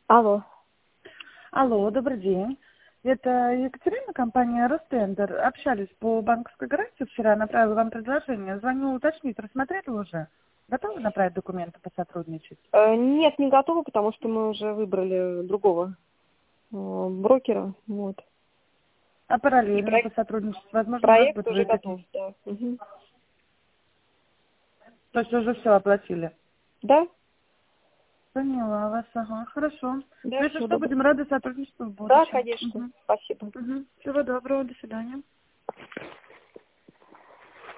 Алло. Алло, добрый день. Это Екатерина, компания «Ростендер». Общались по банковской гарантии вчера, направила вам предложение. Звоню уточнить, рассмотрели уже? Готовы направить документы, посотрудничать? Нет, не готова, потому что мы уже выбрали другого брокера. Вот. А И параллельно посотрудничать, возможно, у вас проект будет уже выгоднее. готов, да. Мгм. То есть уже все оплатили? Да? Поняла вас, ага, хорошо. Да, Если всего что, доброго. будем рады сотрудничеству в Да, будущем. конечно. Спасибо. Всего доброго, до свидания.